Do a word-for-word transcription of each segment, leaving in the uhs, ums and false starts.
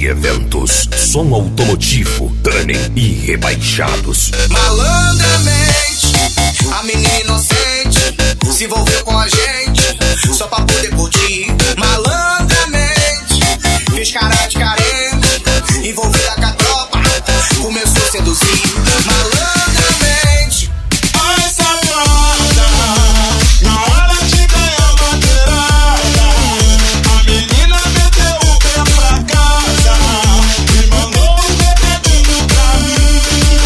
Eventos, som automotivo, tuning e rebaixados. Malandramente, a menina inocente se envolveu com a gente só pra poder curtir. Malandramente, fez cara de carente, envolvida com a tropa, começou a seduzir. Malandramente, ai safada, na hora de ganhar madeirada, a menina meteu o pé pra casa e mandou um recadinho pra mim.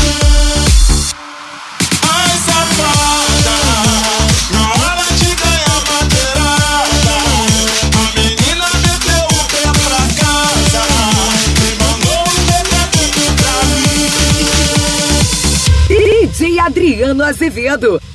Ai safada, na hora de ganhar madeirada, a menina meteu o pé pra casa e mandou um recadinho pra mim. D J Adriano Azevedo.